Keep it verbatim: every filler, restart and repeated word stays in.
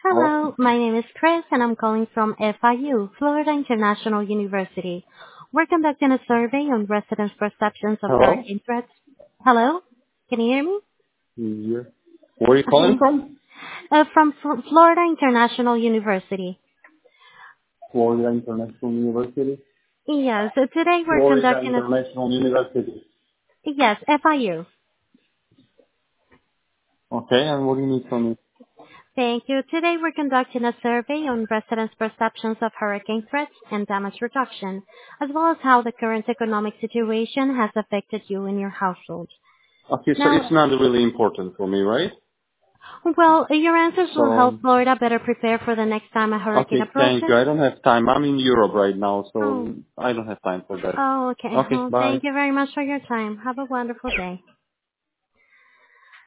Hello? Hello, my name is Chris and I'm calling from F I U, Florida International University. We're conducting a survey on residents' perceptions of Hello? hurricane threats. Hello? Can you hear me? Yeah. Where are you calling Okay. from? Uh, from F- Florida International University. Florida International University. Yes, so today we're Florida conducting a, International University. yes, F I U. Okay, and what do you need from me? Thank you. Today we're conducting a survey on residents' perceptions of hurricane threats and damage reduction, as well as how the current economic situation has affected you and your household. Okay, so Now, it's not really important for me, right? well, your answers will So, help Florida better prepare for the next time a hurricane okay, thank approaches. you. I don't have time. I'm in Europe right now, so Oh, I don't have time for that. oh, okay. Okay, Well, bye. thank you very much for your time. Have a wonderful day.